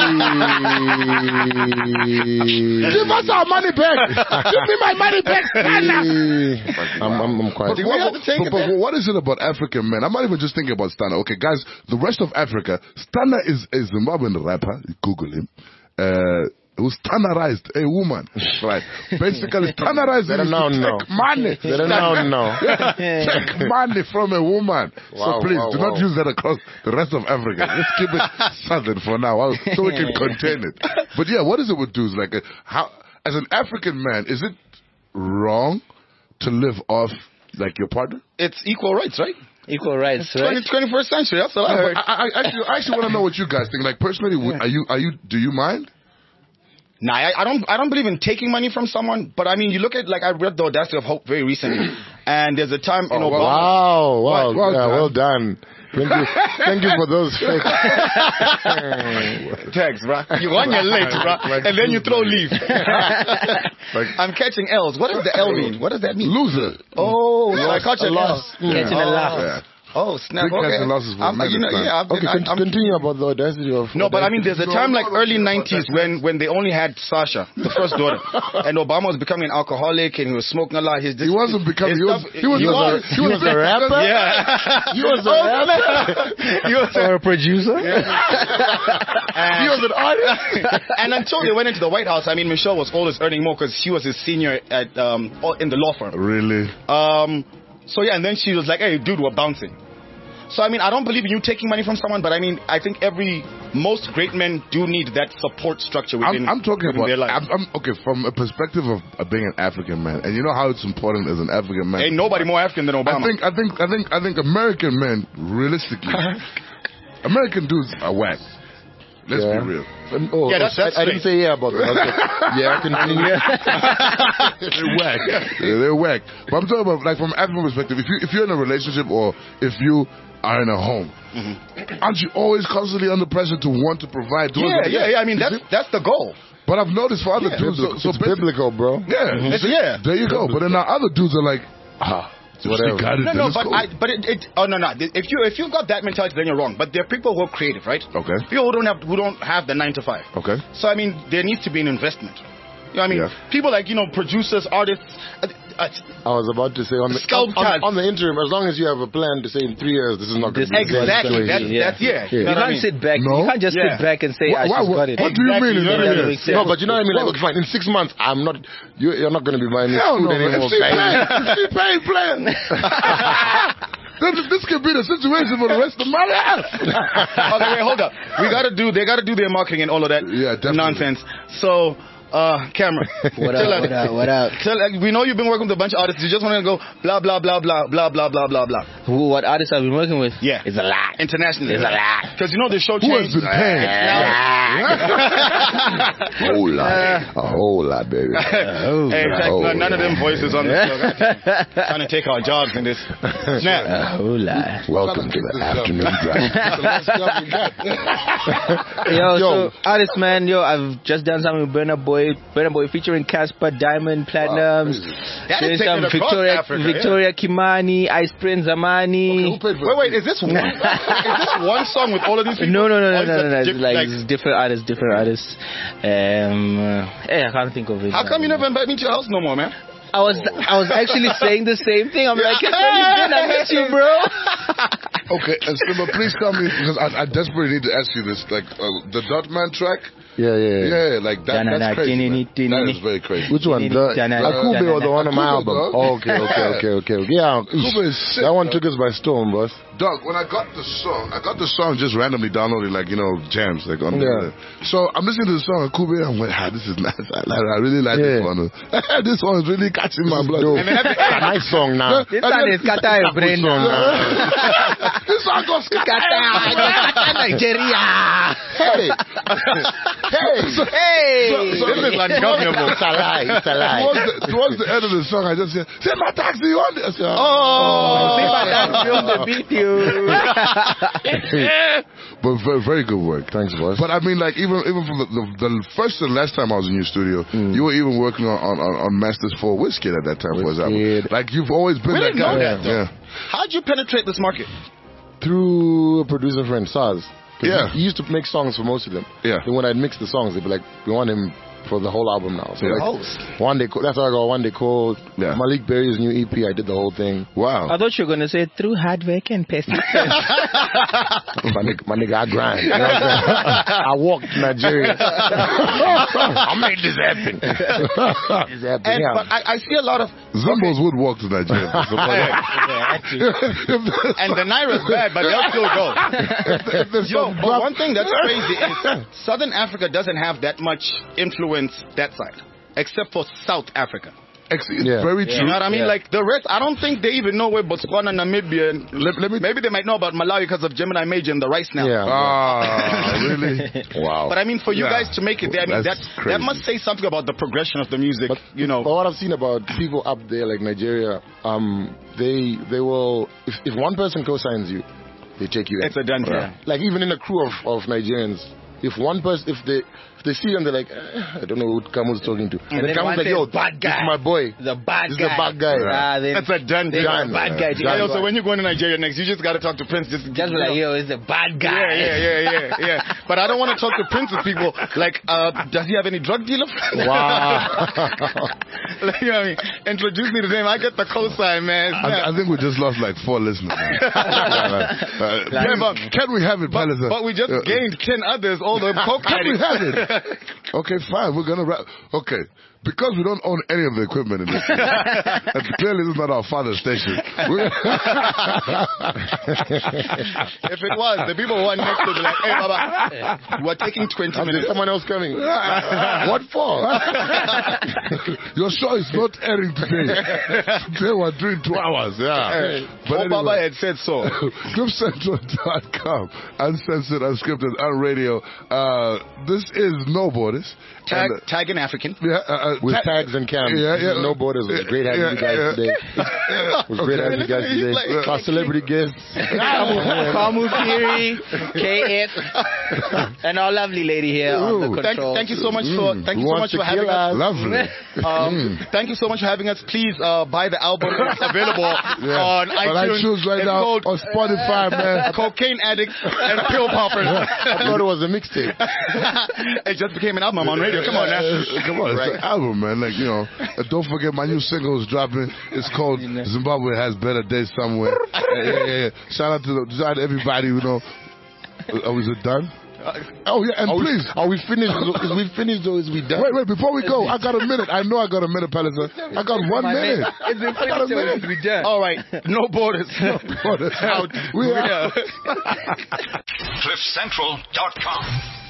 Give us our money back. Give me my money back, Stana. I'm, I'm, I'm quite. Do we have to take but, it but back? what is it about African men? I'm not even just thinking about Stana. Okay, guys, the rest of Africa, Stana is a Zimbabwean rapper. You Google him. Uh, who Stanarized a woman, right? Basically, Stanarized Let is them know, to no. take money. Let them know, no. Take money from a woman. Wow, so please, wow, do not wow. use that across the rest of Africa. Let's keep it southern for now, I'll- so we can contain it. But yeah, what is it with dudes? Like, uh, how, as an African man, is it wrong to live off like your partner? It's equal rights, right? Equal rights, twenty, right? twenty-first century. That's what I No, heard. but I, I, actually, I actually want to know what you guys think. Like personally, would- are you are you do you mind? Nah, I, I don't. I don't believe in taking money from someone. But I mean, you look at like I read the Audacity of Hope very recently, and there's a time in Oh, Obama. Wow, wow, Well yeah, done. well done. Thank you, thank you for those fake. Tags, bro. You run your late, bro, Like and then you throw leave. Like, I'm catching L's. What does the L mean? What does that mean? loser. Oh, so I caught your loss. L. Catching a laugh. Yeah. Oh, snap. Big Okay. catch and losses for I'm, men you know, this time. yeah, I've been, Okay, I, con- I'm, continue about the audacity of. No, but I mean, there's a time like early No, no, nineties when, when they only had Sasha, the first daughter, and Obama was becoming an alcoholic and he was smoking a lot. His, He wasn't becoming. He was. He was, he a, was, he was a rapper. yeah. He was a rapper. he was Or a producer? he was an artist. And until they went into the White House, I mean, Michelle was always earning more because she was his senior at um in the law firm. Really? Um. So yeah, and then she was like, "Hey, dude, we're bouncing." So I mean, I don't believe in you taking money from someone, but I mean, I think every most great men do need that support structure within. I'm, I'm talking within about. their life. I'm, I'm okay from a perspective of, of being an African man, and you know how it's important as an African man. Ain't nobody more African than Obama. I think. I think. I think. I think American men, realistically, American dudes are whack. Let's Yeah. be real. Oh, Yeah, that's- I, that's I didn't say yeah about that. Okay. Yeah, I can. They're whack. Yeah, they're whack. But I'm talking about like from an African perspective. If you if you're in a relationship or if you are in a home, Mm-hmm. aren't you always constantly under pressure to want to provide? towards yeah, them? yeah, yeah. I mean, that's that's the goal. But I've noticed for other Yeah. dudes, so, so It's basically- biblical, bro. yeah, It's- see, yeah. there you go. But then now other dudes are like, ah, Whatever. got it, No, then no, it's but cool. I, but it, it, oh no, no. If you if you've got that mentality, then you're wrong. But there are people who are creative, right? Okay. People who don't have who don't have the nine to five. Okay. So I mean, there needs to be an investment. You know what I mean? Yeah. People like you know producers, artists. Uh, uh, I was about to say on the Sculpt on, cards. on the interim, as long as you have a plan to say in three years, this is not going to This be the same exactly. That's, situation. Yeah. that's yeah. Yeah. You know You what I can't mean? sit back. No. You can't just Yeah. sit back and say, What, ah, what, she's what, got it. what do you mean? Exactly. in You know three what I years? mean? No, but you know what I mean? Like, okay, fine. In six months, I'm not. You, you're not going to be buying me Hell food no, man. anymore. If she baby. paying, if she paying plan. This, this could be the situation for the rest of my life. Okay, wait, hold up. We gotta do. They gotta do their marketing and all of that Yeah, definitely. nonsense. So, uh, Cameron, What tell up, us- what up, what up? Tell, uh, we know you've been working with a bunch of artists. You just want to go blah blah blah blah blah blah blah blah blah. Who, what artists I've been working with? Yeah, It's a lot. internationally. It's a lot. Because you know the show Who has changed. been paying? A whole lot. A whole lot, baby. Hey, in fact, Oh, none, none of them yeah. voices on the show. Goddamn. Trying to take our jobs in this. Snap. A whole lot. Welcome to the afternoon drive. Yo, Yo. so artist man, yo, I've just done something with Burna Boy, Burna Boy featuring Casper, Diamond, Platinums, That doing is taking some it across Victoria, Africa, Victoria Kimani, Ice Prince Zamani. Wait, wait, is this one? is this one song with all of these people? No, no, no, no, Or is no, that no, no. It's diff- like, it's different artists, different artists. Um, uh, hey, I can't think of it. how come you never invite me to your house no more, man? I was, I was actually saying the same thing. I'm like, hey, where you been? I met you, bro. Okay, and Skipper, please tell me, because I, I desperately need to ask you this. Like, uh, the Dotman track? Yeah, yeah, yeah. Yeah, like that, that's crazy. man. That is very crazy. Which one? The Akube or the one on my Akube, album? dog. Oh, okay, okay, okay, okay. Yeah, Akube is sick, that one dog. took us by storm, boss. Dog, when I got the song, I got the song just randomly downloaded, like, you know, jams. like on Yeah. the, So I'm listening to the song, Akube, I'm like, ah, this is nice. I, like, I really like Yeah. this one. This one is really catching my blood. Dope. It's a nice song now. This one is Kata your brain Good song now. now. This song goes Kata, Kata Nigeria. Hey, hey, Hey. So- This is ungovernable. it's a lie, it's a lie. Towards the, towards the end of the song, I just said, "Send my taxi on this." I said, Oh, see my dad feels the beat you. But very, very good work. Thanks, boss. But I mean, like even even from the, the, the first and last time I was in your studio, Mm. you were even working on on, on, on Masters for Wizkid at that time for his album. Wizkid. Like you've always been We that didn't guy. know that, though. yeah. How'd you penetrate this market? Through a producer friend, Saz. 'Cause Yeah. He, he used to make songs for most of them. Yeah. Then when I'd mix the songs, they'd be like, we want him for the whole album now. So Yeah. like, Host. one day, that's how I got one day called Yeah. Malik Berry's new E P. I did the whole thing. Wow. I thought you were going to say through hard work and persistence. my, nigga, my nigga, I grind. You know what I'm saying? I walked to Nigeria. I made this happen. this happen. And, Yeah. but I, I see a lot of Zumbos would walk to Nigeria. and the Naira's bad, but they'll still go. Yo, but one thing that's crazy is Southern Africa doesn't have that much influence that side, except for South Africa. It's Yeah. very You true. know what I mean? Yeah. Like the rest, I don't think they even know where Botswana, Namibia, and Let, let me. maybe they might know about Malawi because of Gemini Major and the rice now. Yeah. Ah, really? Wow. But I mean, for you Yeah. guys to make it there, I mean, That's that crazy. that must say something about the progression of the music. But you know, But what I've seen about people up there, like Nigeria, um, they they will if, if one person co-signs you, they take you in. It's a done deal. Yeah. Like even in a crew of, of Nigerians, if one person, if they if they see them, they're like, eh, I don't know who Kamu's talking to. And, And then then Kamu's one like, yo, says, bad this guy. is my boy. The bad This guy. is the bad guy. Ah, then, That's a done then deal. the bad guy. Done. Yeah, so when you go to Nigeria next, you just got to talk to Prince. Just, Just be like, yo, it's the bad guy. Yeah, yeah, yeah, yeah, yeah. But I don't want to talk to Prince's people. Like, uh, does he have any drug dealer? Wow. Like, you know what I mean? Introduce me to them. I get the cosign, man. I, I think we just lost like four listeners. Man. uh, Yeah, but- can we have it, but, Palliser? but we just Uh, gained ten others, all the coke Can we addicts. have it? Okay, fine. We're gonna wrap. Okay, because we don't own any of the equipment in this. And clearly, this is not our father's station. We're- If it was, the people who are next to be like, hey, Baba, we're taking twenty And there's minutes. someone else coming. What for? Your show is not airing today. Today we're doing two hours. Yeah. Oh, Baba anyway. had said so. cliff central dot com. Uncensored, unscripted, unradio. Uh, this is No Borders. Tag, And, uh, tag an African. yeah, uh, uh, With ta- tags and cams. Yeah, yeah. No Borders. It was great having Yeah, you guys yeah. today. It was great Okay. having you guys He's today. like- Our celebrity guests. Kamu Kiri, K S, and our lovely lady here on the Ooh. Thank, controls. thank you so much for thank you Who so much wants for having tequila? us. Lovely. Um, Thank you so much for having us. Please uh, buy the album. It's available Yeah. on iTunes. iTunes right it's now, called on Spotify, man. Cocaine Addicts and Pill Poppers. I thought it was a mixtape. It just became an album on radio. Come on now. Uh, Come on, it's Right. an album, man. Like, you know, uh, don't forget my new single is dropping. It's called Zimbabwe Has Better Days Somewhere. yeah, yeah, yeah. Shout out to, the, shout out to everybody, you know. Uh, is it done? Oh, yeah, and Are we, please. are we finished? Is we finished or is we done? Wait, wait, before we go, I got a minute. I know I got a minute, Palliser. I got one minute. It's been I got a finished, minute. so it's done. All right. No borders. No borders. Out. We are. cliff central dot com